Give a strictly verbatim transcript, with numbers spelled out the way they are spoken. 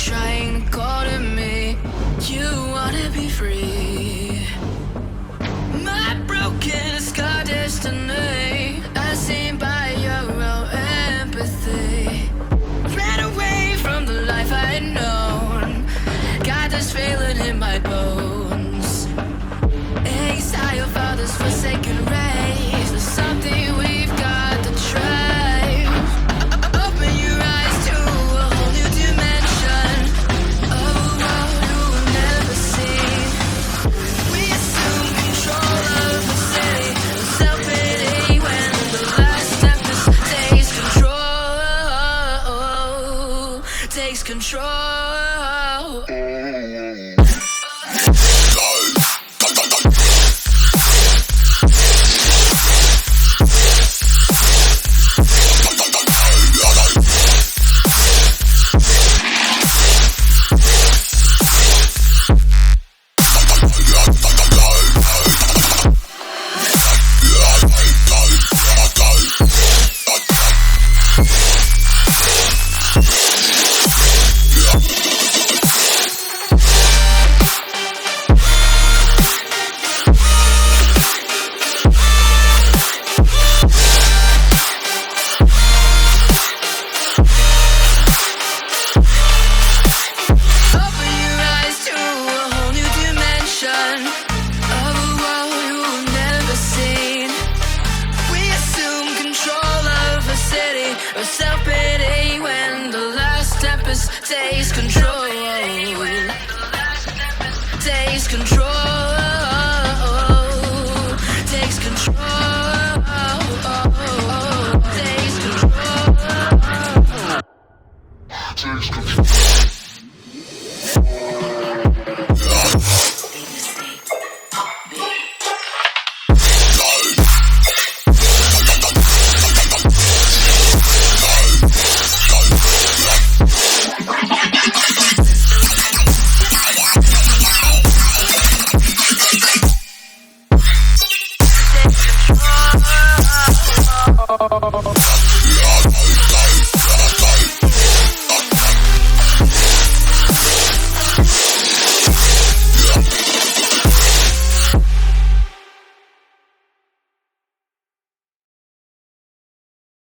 trying to call to me. You wanna be free. My broken, scarred destiny, I seen by your empathy. Ran away from the life I'd known. Got this feeling in my bones. Exile for this forsaken race. There's something we've got to try. Open your eyes to a whole new dimension of a world you have never seen. We assume control of the city, self-pity when the last step is takes control, takes control. Self-pity when the last step is takes control, takes control.